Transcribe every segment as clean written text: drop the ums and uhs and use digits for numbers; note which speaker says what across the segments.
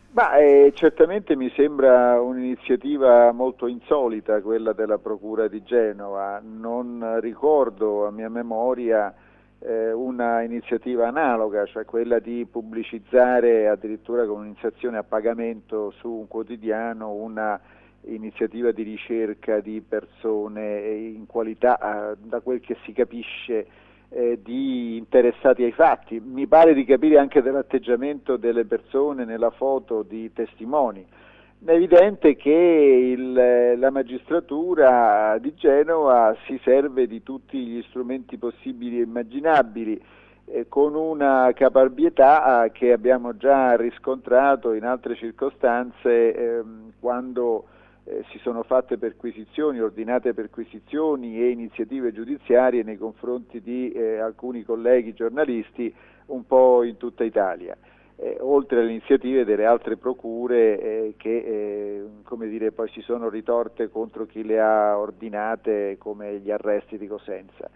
Speaker 1: Certamente mi sembra un'iniziativa molto insolita quella della Procura di Genova. Non ricordo a mia memoria una iniziativa analoga, cioè quella di pubblicizzare addirittura con un'iniziazione a pagamento su un quotidiano una iniziativa di ricerca di persone in qualità, da quel che si capisce, di interessati ai fatti. Mi pare di capire anche dall'atteggiamento delle persone nella foto di testimoni. È evidente che la magistratura di Genova si serve di tutti gli strumenti possibili e immaginabili, con una caparbietà che abbiamo già riscontrato in altre circostanze, quando si sono fatte perquisizioni, ordinate perquisizioni e iniziative giudiziarie nei confronti di alcuni colleghi giornalisti un po' in tutta Italia. Oltre alle iniziative delle altre procure che come dire, poi si sono ritorte contro chi le ha ordinate, come gli arresti di Cosenza.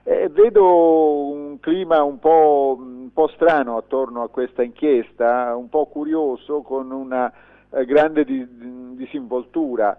Speaker 1: Vedo un clima un po' strano attorno a questa inchiesta, un po' curioso, con una grande disinvoltura.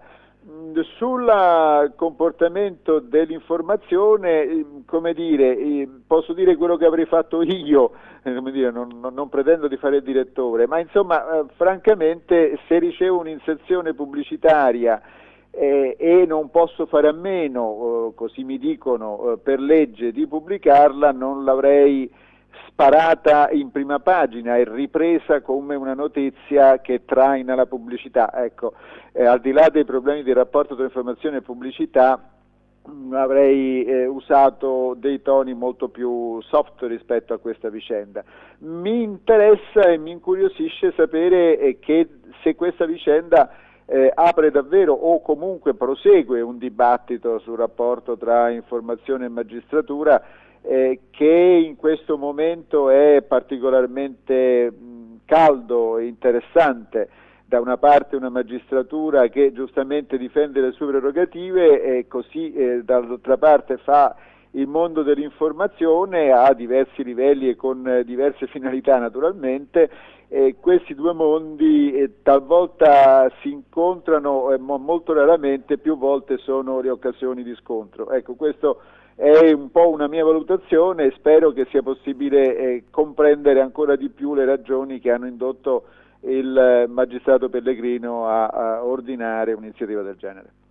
Speaker 1: Sul comportamento dell'informazione, come dire, posso dire quello che avrei fatto io, come dire, non pretendo di fare il direttore, ma insomma, francamente, se ricevo un'inserzione pubblicitaria e non posso fare a meno, così mi dicono, per legge di pubblicarla, non l'avrei sparata in prima pagina e ripresa come una notizia che traina la pubblicità. Ecco, al di là dei problemi di rapporto tra informazione e pubblicità, avrei usato dei toni molto più soft rispetto a questa vicenda. Mi interessa e mi incuriosisce sapere che se questa vicenda apre davvero o comunque prosegue un dibattito sul rapporto tra informazione e magistratura, che in questo momento è particolarmente caldo e interessante. Da una parte una magistratura che giustamente difende le sue prerogative e così dall'altra parte fa il mondo dell'informazione a diversi livelli e con diverse finalità naturalmente. Questi due mondi talvolta si incontrano, ma molto raramente, più volte sono le occasioni di scontro. Ecco, questo è un po' una mia valutazione e spero che sia possibile comprendere ancora di più le ragioni che hanno indotto il magistrato Pellegrino a ordinare un'iniziativa del genere.